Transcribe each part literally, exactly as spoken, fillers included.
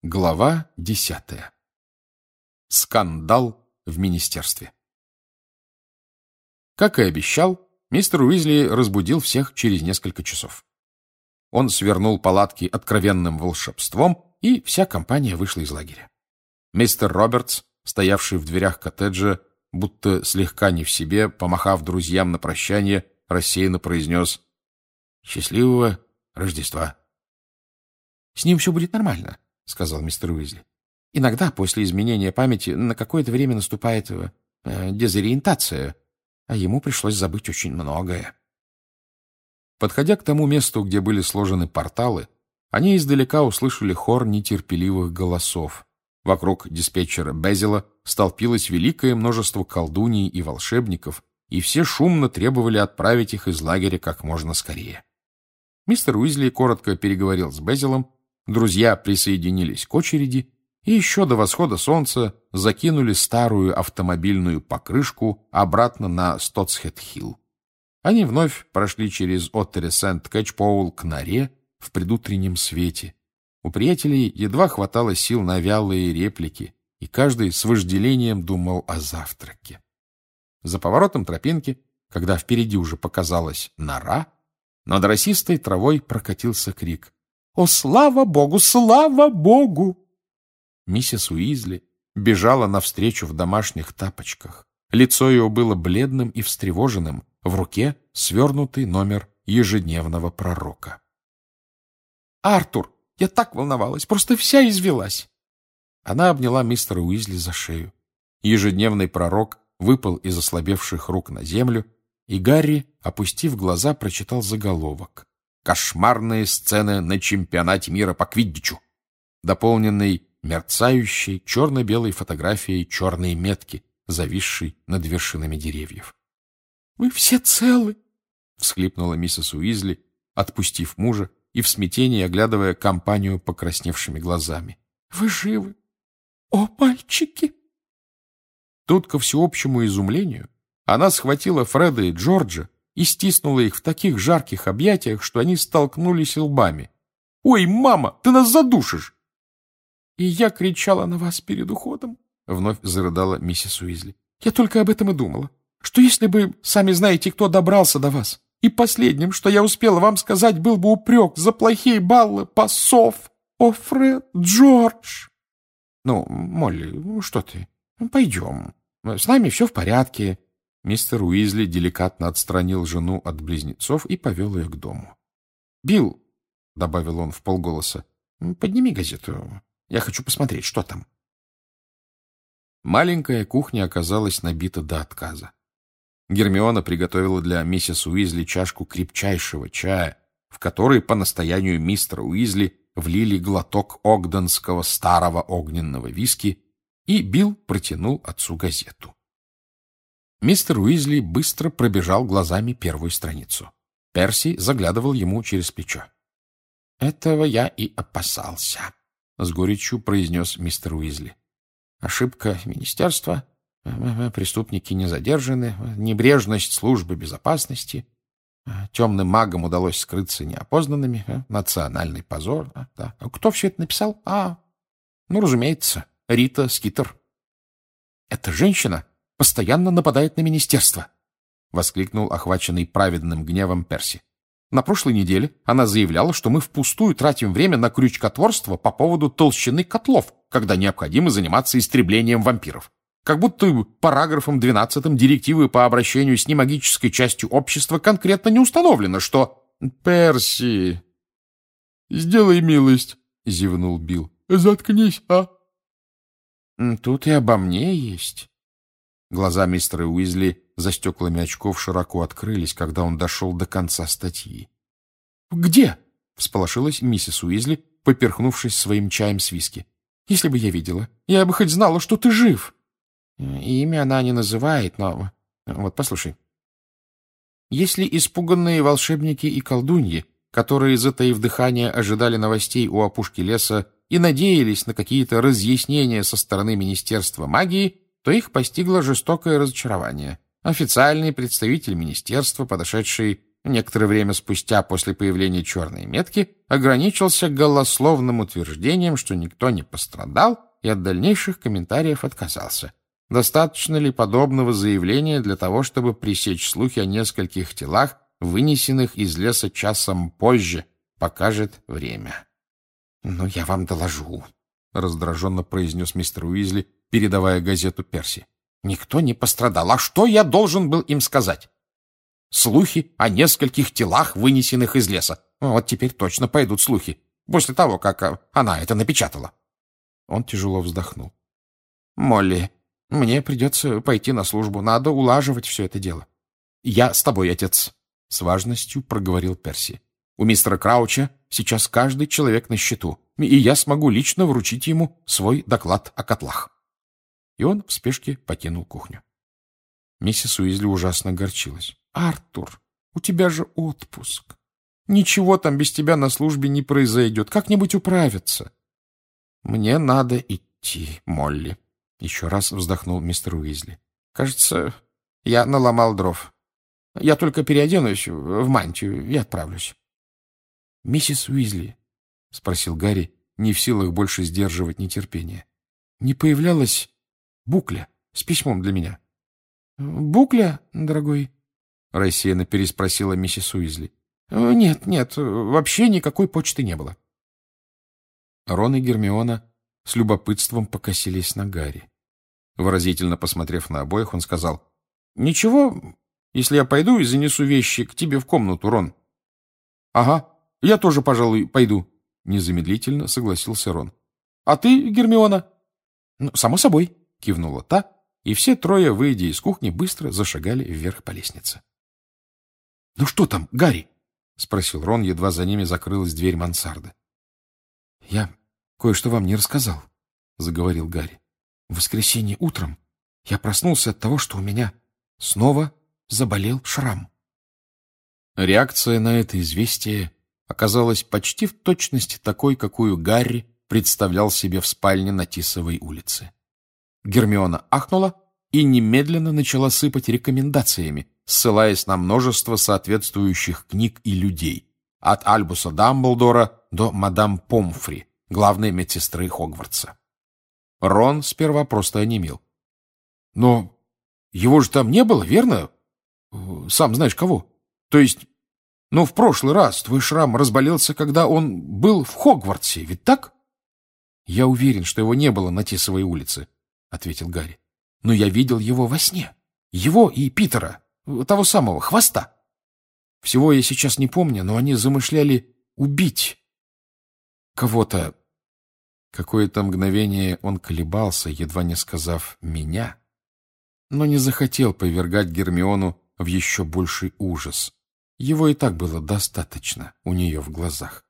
Глава десятая. Скандал в министерстве. Как и обещал, мистер Уизли разбудил всех через несколько часов. Он свернул палатки откровенным волшебством, и вся компания вышла из лагеря. Мистер Робертс, стоявший в дверях коттеджа, будто слегка не в себе, помахав друзьям на прощание, рассеянно произнес «Счастливого Рождества». «С ним все будет нормально», — сказал мистер Уизли. «Иногда после изменения памяти на какое-то время наступает э, дезориентация, а ему пришлось забыть очень многое». Подходя к тому месту, где были сложены порталы, они издалека услышали хор нетерпеливых голосов. Вокруг диспетчера Безила столпилось великое множество колдуний и волшебников, и все шумно требовали отправить их из лагеря как можно скорее. Мистер Уизли коротко переговорил с Безилом, друзья присоединились к очереди и еще до восхода солнца закинули старую автомобильную покрышку обратно на Стотсхед-Хилл. Они вновь прошли через Оттери-Сент-Кэтчпоул к норе в предутреннем свете. У приятелей едва хватало сил на вялые реплики, и каждый с вожделением думал о завтраке. За поворотом тропинки, когда впереди уже показалась нора, над росистой травой прокатился крик: «О, слава Богу, слава Богу!» Миссис Уизли бежала навстречу в домашних тапочках. Лицо ее было бледным и встревоженным, в руке свернутый номер ежедневного пророка. «Артур, я так волновалась, просто вся извелась!» Она обняла мистера Уизли за шею. Ежедневный пророк выпал из ослабевших рук на землю, и Гарри, опустив глаза, прочитал заголовок: «Кошмарные сцены на чемпионате мира по квиддичу», дополненный мерцающей черно-белой фотографией черной метки, зависшей над вершинами деревьев. «Вы все целы!» — всхлипнула миссис Уизли, отпустив мужа и в смятении оглядывая компанию покрасневшими глазами. «Вы живы? О, мальчики!» Тут, ко всеобщему изумлению, она схватила Фреда и Джорджа и стиснула их в таких жарких объятиях, что они столкнулись лбами. «Ой, мама, ты нас задушишь!» «И я кричала на вас перед уходом», — вновь зарыдала миссис Уизли. «Я только об этом и думала, что если бы, сами знаете, кто добрался до вас, и последним, что я успела вам сказать, был бы упрек за плохие баллы пасов. О, Фред, Джордж!» «Ну, Молли, ну что ты? Пойдем. С нами все в порядке». Мистер Уизли деликатно отстранил жену от близнецов и повел ее к дому. «Билл», — добавил он вполголоса, — «подними газету. Я хочу посмотреть, что там». Маленькая кухня оказалась набита до отказа. Гермиона приготовила для миссис Уизли чашку крепчайшего чая, в который по настоянию мистера Уизли влили глоток огденского старого огненного виски, и Билл протянул отцу газету. Мистер Уизли быстро пробежал глазами первую страницу. Перси заглядывал ему через плечо. «Этого я и опасался», — с горечью произнес мистер Уизли. «Ошибка министерства, преступники не задержаны, небрежность службы безопасности, темным магам удалось скрыться неопознанными, национальный позор. Да. Кто все это написал? А, ну, разумеется, Рита Скитер». «Эта женщина постоянно нападает на министерство», — воскликнул охваченный праведным гневом Перси. «На прошлой неделе она заявляла, что мы впустую тратим время на крючкотворство по поводу толщины котлов, когда необходимо заниматься истреблением вампиров. Как будто параграфом двенадцатым директивы по обращению с немагической частью общества конкретно не установлено, что...» «Перси, сделай милость», — зевнул Билл. «Заткнись, а?» «Тут и обо мне есть». Глаза мистера Уизли за стеклами очков широко открылись, когда он дошел до конца статьи. «Где?» — всполошилась миссис Уизли, поперхнувшись своим чаем с виски. «Если бы я видела, я бы хоть знала, что ты жив». «Имя она не называет, но... Вот, послушай. Если испуганные волшебники и колдуньи, которые, затаив дыхание, ожидали новостей у опушки леса и надеялись на какие-то разъяснения со стороны Министерства магии, то их постигло жестокое разочарование. Официальный представитель министерства, подошедший некоторое время спустя после появления черной метки ограничился голословным утверждением, что никто не пострадал, и от дальнейших комментариев отказался. Достаточно ли подобного заявления для того, чтобы пресечь слухи о нескольких телах, вынесенных из леса часом позже, покажет время. — Ну, я вам доложу, — раздраженно произнес мистер Уизли, передавая газету Перси. — Никто не пострадал. А что я должен был им сказать? Слухи о нескольких телах, вынесенных из леса. Вот теперь точно пойдут слухи, после того, как она это напечатала. Он тяжело вздохнул. — Молли, мне придется пойти на службу. Надо улаживать все это дело. — Я с тобой, отец, — с важностью проговорил Перси. — У мистера Крауча сейчас каждый человек на счету, и я смогу лично вручить ему свой доклад о котлах. И он в спешке покинул кухню. Миссис Уизли ужасно огорчилась. — Артур, у тебя же отпуск. Ничего там без тебя на службе не произойдет. Как-нибудь управиться. — Мне надо идти, Молли, — еще раз вздохнул мистер Уизли. — Кажется, я наломал дров. Я только переоденусь в мантию и отправлюсь. — Миссис Уизли, — спросил Гарри, не в силах больше сдерживать нетерпение, — не появлялась Букля с письмом для меня? — Букля, дорогой? — рассеянно переспросила миссис Уизли. — Нет, нет, вообще никакой почты не было. Рон и Гермиона с любопытством покосились на Гарри. Выразительно посмотрев на обоих, он сказал: — Ничего, если я пойду и занесу вещи к тебе в комнату, Рон. — Ага, я тоже, пожалуй, пойду, — незамедлительно согласился Рон. — А ты, Гермиона? — Ну, само собой, — кивнула та, и все трое, выйдя из кухни, быстро зашагали вверх по лестнице. — Ну что там, Гарри? — спросил Рон, едва за ними закрылась дверь мансарды. — Я кое-что вам не рассказал, — заговорил Гарри. — В воскресенье утром я проснулся от того, что у меня снова заболел шрам. Реакция на это известие оказалась почти в точности такой, какую Гарри представлял себе в спальне на Тисовой улице. Гермиона ахнула и немедленно начала сыпать рекомендациями, ссылаясь на множество соответствующих книг и людей, от Альбуса Дамблдора до мадам Помфри, главной медсестры Хогвартса. Рон сперва просто онемел. — Но его же там не было, верно? Сам знаешь кого. То есть, ну, в прошлый раз твой шрам разболелся, когда он был в Хогвартсе, ведь так? — Я уверен, что его не было на Тисовой улице, — ответил Гарри. — Но я видел его во сне. Его и Питера, того самого, Хвоста. Всего я сейчас не помню, но они замышляли убить кого-то. Какое-то мгновение он колебался, едва не сказав «меня», но не захотел повергать Гермиону в еще больший ужас. Его и так было достаточно у нее в глазах.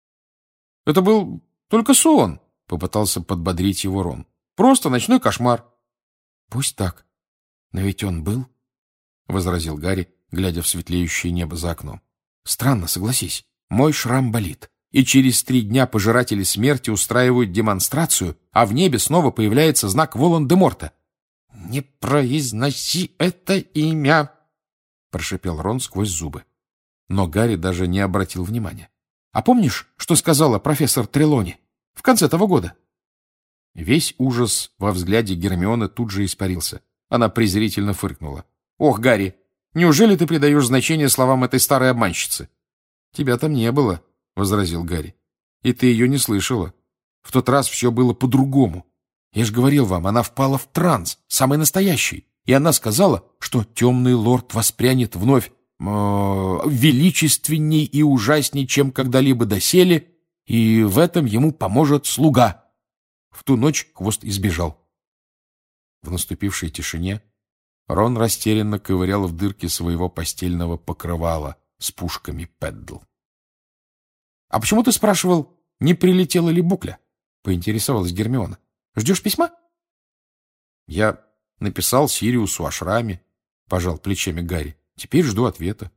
— Это был только сон, — попытался подбодрить его Рон. — Просто ночной кошмар. — Пусть так, но ведь он был, — возразил Гарри, глядя в светлеющее небо за окном. — Странно, согласись, мой шрам болит, и через три дня пожиратели смерти устраивают демонстрацию, а в небе снова появляется знак Волан-де-Морта. — Не произноси это имя, — прошипел Рон сквозь зубы. Но Гарри даже не обратил внимания. — А помнишь, что сказала профессор Трелони в конце того года? Весь ужас во взгляде Гермионы тут же испарился. Она презрительно фыркнула. — Ох, Гарри, неужели ты придаешь значение словам этой старой обманщицы? — Тебя там не было, — возразил Гарри. — И ты ее не слышала. В тот раз все было по-другому. Я же говорил вам, она впала в транс, самый настоящий. И она сказала, что темный лорд воспрянет вновь э, величественней и ужасней, чем когда-либо доселе, и в этом ему поможет слуга. В ту ночь Хвост избежал. В наступившей тишине Рон растерянно ковырял в дырке своего постельного покрывала с пушками Пэддл. — А почему ты спрашивал, не прилетела ли Букля? — поинтересовалась Гермиона. — Ждешь письма? — Я написал Сириусу о шраме, — пожал плечами Гарри. — Теперь жду ответа.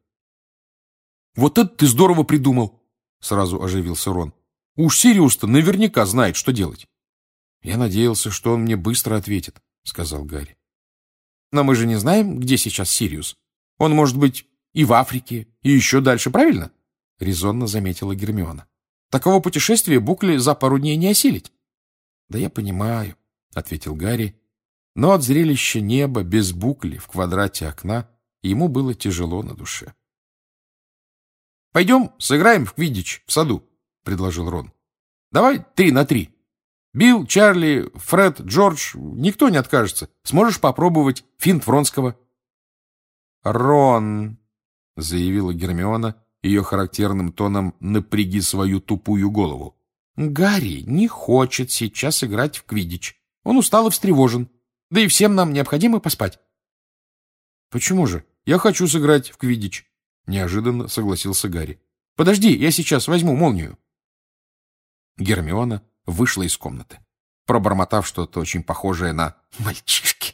— Вот это ты здорово придумал! — сразу оживился Рон. — Уж Сириус-то наверняка знает, что делать. — Я надеялся, что он мне быстро ответит, — сказал Гарри. — Но мы же не знаем, где сейчас Сириус. Он, может быть, и в Африке, и еще дальше, правильно? — резонно заметила Гермиона. — Такого путешествия Букли за пару дней не осилить. — Да я понимаю, — ответил Гарри, но от зрелища неба без Букли в квадрате окна ему было тяжело на душе. — Пойдем сыграем в квиддич в саду, — предложил Рон. — Давай три на три. Билл, Чарли, Фред, Джордж, никто не откажется. Сможешь попробовать финт Вронского? — Рон, — заявила Гермиона ее характерным тоном «напряги свою тупую голову». — Гарри не хочет сейчас играть в квиддич. Он устал и встревожен. Да и всем нам необходимо поспать. — Почему же? Я хочу сыграть в квиддич, — неожиданно согласился Гарри. — Подожди, я сейчас возьму молнию. Гермиона вышла из комнаты, пробормотав что-то очень похожее на «мальчишки».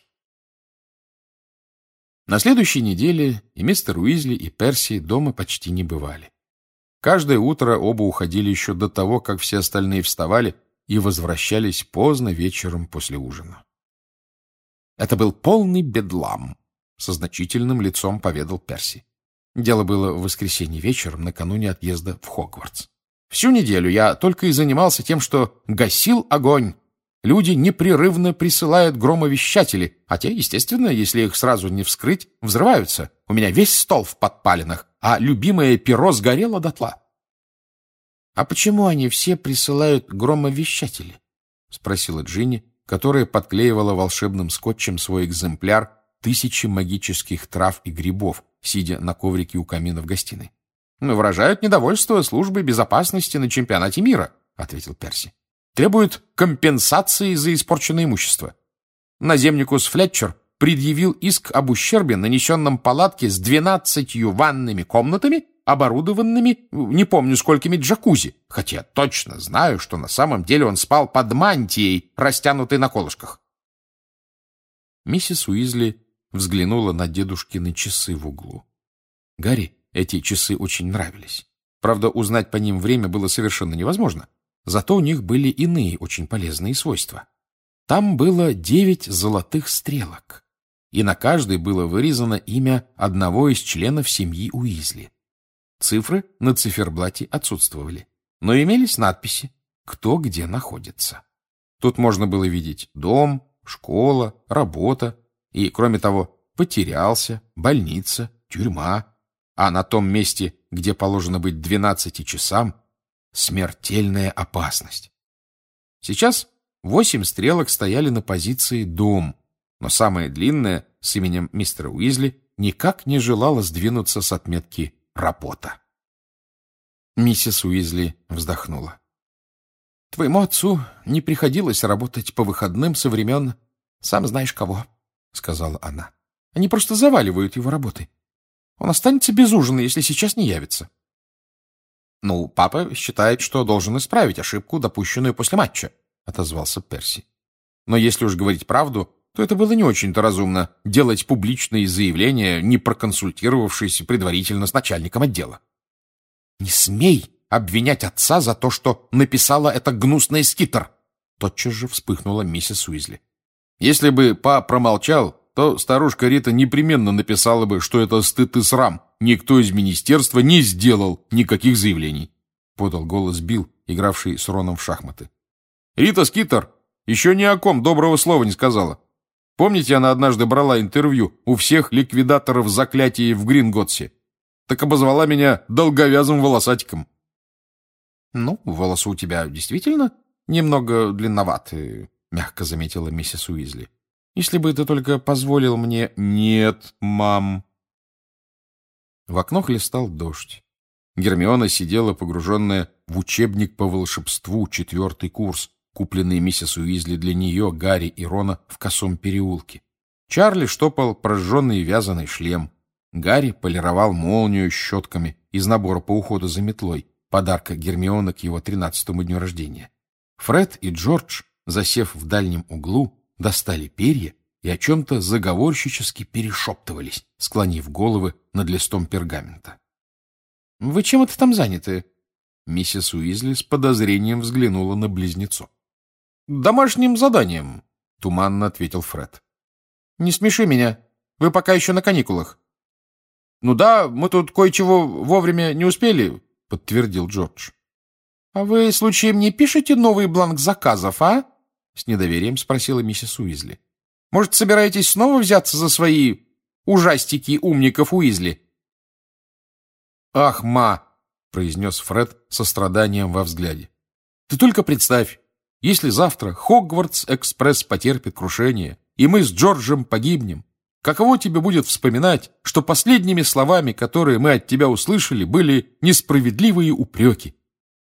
На следующей неделе и мистер Уизли, и Перси дома почти не бывали. Каждое утро оба уходили еще до того, как все остальные вставали, и возвращались поздно вечером после ужина. Это был полный бедлам, со значительным лицом поведал Перси. Дело было в воскресенье вечером, накануне отъезда в Хогвартс. Всю неделю я только и занимался тем, что гасил огонь. Люди непрерывно присылают громовещатели, а те, естественно, если их сразу не вскрыть, взрываются. У меня весь стол в подпалинах, а любимое перо сгорело дотла. — А почему они все присылают громовещатели? — спросила Джинни, которая подклеивала волшебным скотчем свой экземпляр «Тысячи магических трав и грибов», сидя на коврике у камина в гостиной. — Выражают недовольство службой безопасности на чемпионате мира, — ответил Перси. Требуют компенсации за испорченное имущество. Наземникус Флетчер предъявил иск об ущербе, нанесенном палатке с двенадцатью ванными комнатами, оборудованными не помню сколькими джакузи, хотя я точно знаю, что на самом деле он спал под мантией, растянутой на колышках. Миссис Уизли взглянула на дедушкины часы в углу. Гарри эти часы очень нравились. Правда, узнать по ним время было совершенно невозможно. Зато у них были иные очень полезные свойства. Там было девять золотых стрелок, и на каждой было вырезано имя одного из членов семьи Уизли. Цифры на циферблате отсутствовали, но имелись надписи, кто где находится. Тут можно было видеть дом, школа, работа и, кроме того, потерялся, больница, тюрьма, а на том месте, где положено быть двенадцати часам, смертельная опасность. Сейчас восемь стрелок стояли на позиции «дом», но самая длинная, с именем мистера Уизли, никак не желала сдвинуться с отметки «работа». Миссис Уизли вздохнула. «Твоему отцу не приходилось работать по выходным со времен сам знаешь кого», — сказала она. «Они просто заваливают его работой. Он останется без ужина, если сейчас не явится». «Ну, папа считает, что должен исправить ошибку, допущенную после матча», — отозвался Перси. «Но если уж говорить правду, то это было не очень-то разумно делать публичные заявления, не проконсультировавшись предварительно с начальником отдела». «Не смей обвинять отца за то, что написала это гнусная Скитер!» Тотчас же вспыхнула миссис Уизли. «Если бы па промолчал, то старушка Рита непременно написала бы, что это стыд и срам. Никто из министерства не сделал никаких заявлений», — подал голос Билл, игравший с Роном в шахматы. «Рита Скитер еще ни о ком доброго слова не сказала. Помните, она однажды брала интервью у всех ликвидаторов заклятий в Гринготсе? Так обозвала меня долговязым волосатиком». «Ну, волосы у тебя действительно немного длинноватые», — мягко заметила миссис Уизли. «Если бы ты только позволил мне...» «Нет, мам». В окно хлестал дождь. Гермиона сидела, погруженная в учебник по волшебству, четвертый курс, купленный миссис Уизли для нее, Гарри и Рона в Косом переулке. Чарли штопал прожженный вязаный шлем. Гарри полировал молнию щетками из набора по уходу за метлой, подарка Гермионы к его тринадцатому дню рождения. Фред и Джордж, засев в дальнем углу, достали перья и о чем-то заговорщически перешептывались, склонив головы над листом пергамента. — Вы чем это там заняты? Миссис Уизли с подозрением взглянула на близнецов. — Домашним заданием, — туманно ответил Фред. — Не смеши меня. Вы пока еще на каникулах. Ну да, мы тут кое-чего вовремя не успели, — подтвердил Джордж. — А вы, случаем, не пишете новый бланк заказов, а? — с недоверием спросила миссис Уизли. — Может, собираетесь снова взяться за свои ужастики умников Уизли? — Ах, ма! — произнес Фред со страданием во взгляде. — Ты только представь, если завтра Хогвартс-экспресс потерпит крушение, и мы с Джорджем погибнем, каково тебе будет вспоминать, что последними словами, которые мы от тебя услышали, были несправедливые упреки?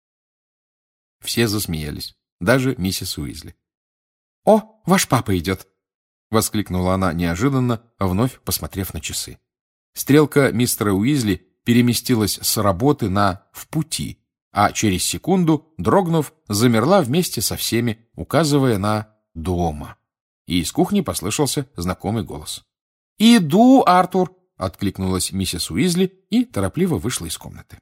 Все засмеялись, даже миссис Уизли. — О, ваш папа идет! — воскликнула она неожиданно, вновь посмотрев на часы. Стрелка мистера Уизли переместилась с работы на «в пути», а через секунду, дрогнув, замерла вместе со всеми, указывая на «дома». И из кухни послышался знакомый голос. «Иду, Артур!» — откликнулась миссис Уизли и торопливо вышла из комнаты.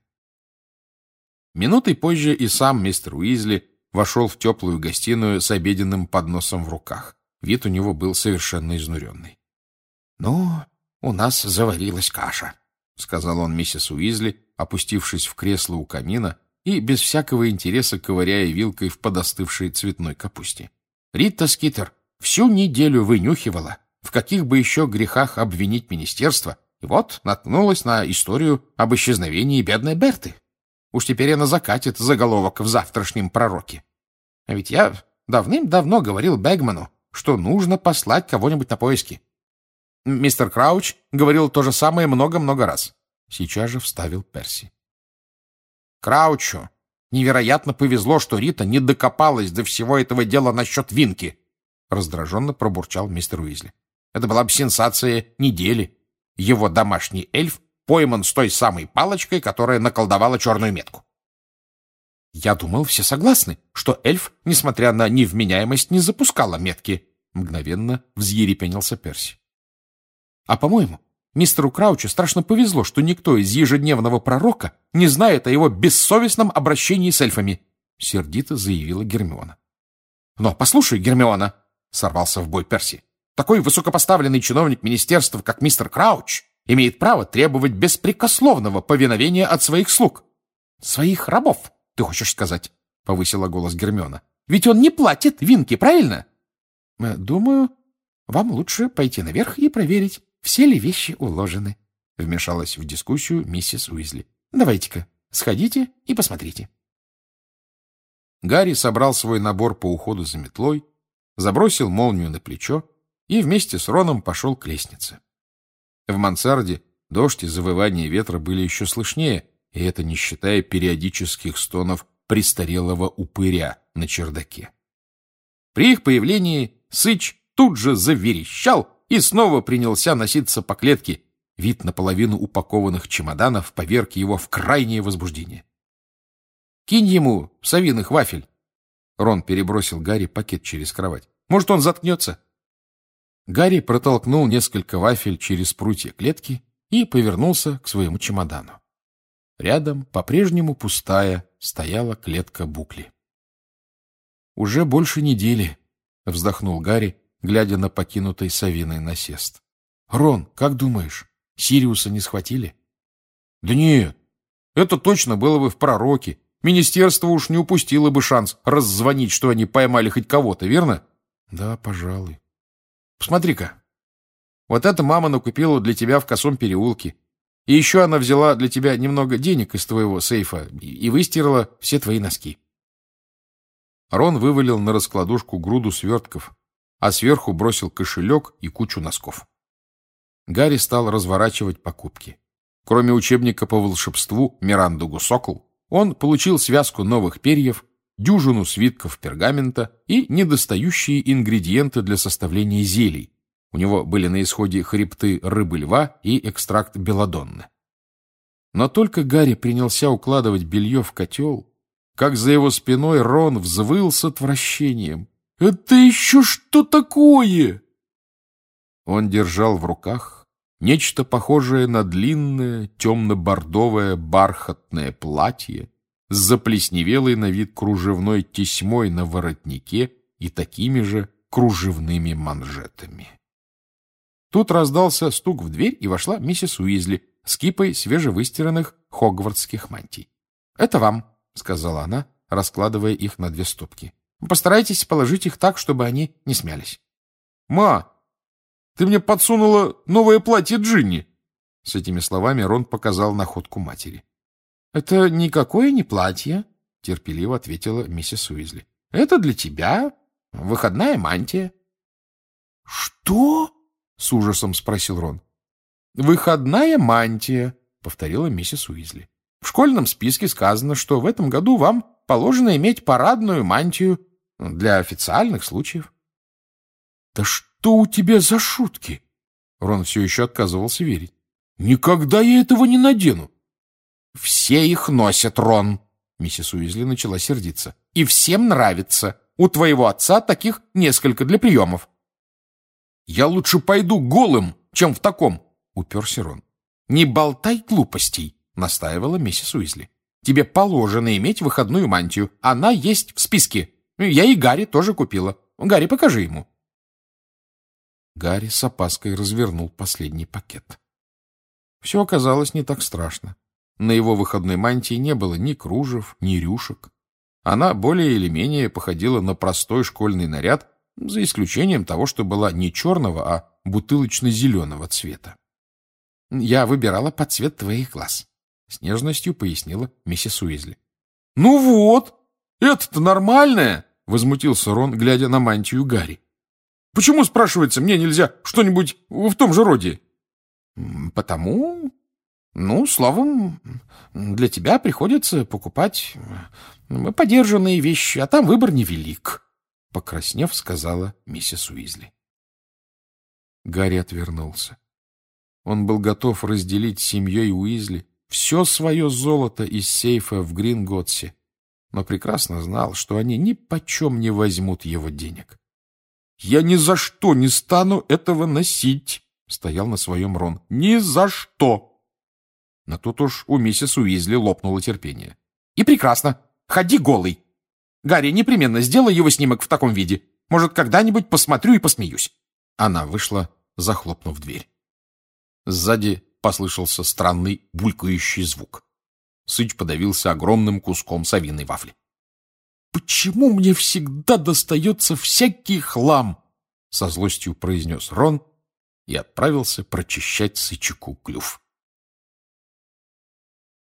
Минутой позже и сам мистер Уизли вошел в теплую гостиную с обеденным подносом в руках. Вид у него был совершенно изнуренный. — Ну, у нас заварилась каша, — сказал он миссис Уизли, опустившись в кресло у камина и без всякого интереса ковыряя вилкой в подостывшей цветной капусте. Рита Скитер всю неделю вынюхивала, в каких бы еще грехах обвинить министерство, и вот наткнулась на историю об исчезновении бедной Берты. Уж теперь она закатит заголовок в завтрашнем пророке. А ведь я давным-давно говорил Бэгману, что нужно послать кого-нибудь на поиски. Мистер Крауч говорил то же самое много-много раз. Сейчас же вставил Перси. Краучу невероятно повезло, что Рита не докопалась до всего этого дела насчет Винки, раздраженно пробурчал мистер Уизли. Это была бы сенсация недели. Его домашний эльф пойман с той самой палочкой, которая наколдовала черную метку. Я думал, все согласны, что эльф, несмотря на невменяемость, не запускала метки. Мгновенно взъерепенился Перси. А, по-моему, мистеру Краучу страшно повезло, что никто из ежедневного пророка не знает о его бессовестном обращении с эльфами, сердито заявила Гермиона. Но послушай, Гермиона, сорвался в бой Перси, такой высокопоставленный чиновник министерства, как мистер Крауч, имеет право требовать беспрекословного повиновения от своих слуг. Своих рабов, ты хочешь сказать, повысила голос Гермиона. Ведь он не платит Винки, правильно? Думаю, вам лучше пойти наверх и проверить, все ли вещи уложены, вмешалась в дискуссию миссис Уизли. Давайте-ка, сходите и посмотрите. Гарри собрал свой набор по уходу за метлой, забросил молнию на плечо и вместе с Роном пошел к лестнице. В мансарде дождь и завывание ветра были еще слышнее, и это не считая периодических стонов престарелого упыря на чердаке. При их появлении Сыч тут же заверещал и снова принялся носиться по клетке. Вид наполовину упакованных чемоданов поверг его в крайнее возбуждение. «Кинь ему совиных вафель!» Рон перебросил Гарри пакет через кровать. «Может, он заткнется?» Гарри протолкнул несколько вафель через прутья клетки и повернулся к своему чемодану. Рядом, по-прежнему пустая, стояла клетка Букли. «Уже больше недели», — вздохнул Гарри, глядя на покинутый совиный насест. «Рон, как думаешь, Сириуса не схватили?» «Да нет, это точно было бы в пророке. Министерство уж не упустило бы шанс раззвонить, что они поймали хоть кого-то, верно?» «Да, пожалуй. Посмотри-ка. Вот это мама накупила для тебя в Косом переулке. И еще она взяла для тебя немного денег из твоего сейфа и выстирала все твои носки». Рон вывалил на раскладушку груду свертков, а сверху бросил кошелек и кучу носков. Гарри стал разворачивать покупки. Кроме учебника по волшебству «Миранду Гусокл», он получил связку новых перьев, дюжину свитков пергамента и недостающие ингредиенты для составления зелий. У него были на исходе хребты рыбы-льва и экстракт белладонны. Но только Гарри принялся укладывать белье в котел, как за его спиной Рон взвыл с отвращением. «Это еще что такое?» Он держал в руках нечто похожее на длинное темно-бордовое бархатное платье с заплесневелой на вид кружевной тесьмой на воротнике и такими же кружевными манжетами. Тут раздался стук в дверь, и вошла миссис Уизли, с кипой свежевыстиранных хогвартских мантий. — Это вам, — сказала она, раскладывая их на две стопки. — Постарайтесь положить их так, чтобы они не смялись. — Ма, ты мне подсунула новое платье Джинни! С этими словами Рон показал находку матери. — Это никакое не платье, — терпеливо ответила миссис Уизли. — Это для тебя выходная мантия. — Что? — с ужасом спросил Рон. — Выходная мантия, — повторила миссис Уизли. — В школьном списке сказано, что в этом году вам положено иметь парадную мантию для официальных случаев. — Да что у тебя за шутки? Рон все еще отказывался верить. — Никогда я этого не надену. — Все их носят, Рон, — миссис Уизли начала сердиться. — И всем нравится. У твоего отца таких несколько для приемов. — Я лучше пойду голым, чем в таком, — уперся Рон. — Не болтай глупостей, — настаивала миссис Уизли. — Тебе положено иметь выходную мантию. Она есть в списке. Я и Гарри тоже купила. Гарри, покажи ему. Гарри с опаской развернул последний пакет. Все оказалось не так страшно. На его выходной мантии не было ни кружев, ни рюшек. Она более или менее походила на простой школьный наряд, за исключением того, что была не черного, а бутылочно-зеленого цвета. — Я выбирала под цвет твоих глаз, — с нежностью пояснила миссис Уизли. — Ну вот, это-то нормальное, — возмутился Рон, глядя на мантию Гарри. — Почему, спрашивается, мне нельзя что-нибудь в том же роде? — Потому... Ну, словом, для тебя приходится покупать подержанные вещи, а там выбор невелик, — покраснев, сказала миссис Уизли. Гарри отвернулся. Он был готов разделить с семьей Уизли все свое золото из сейфа в Гринготсе, но прекрасно знал, что они ни почем не возьмут его денег. — Я ни за что не стану этого носить, — стоял на своем Рон. — Ни за что! Но тут уж у миссис Уизли лопнуло терпение. — И прекрасно. Ходи голый. Гарри, непременно сделай его снимок в таком виде. Может, когда-нибудь посмотрю и посмеюсь. Она вышла, захлопнув дверь. Сзади послышался странный булькающий звук. Сыч подавился огромным куском совиной вафли. — Почему мне всегда достается всякий хлам? — со злостью произнес Рон и отправился прочищать Сычику клюв.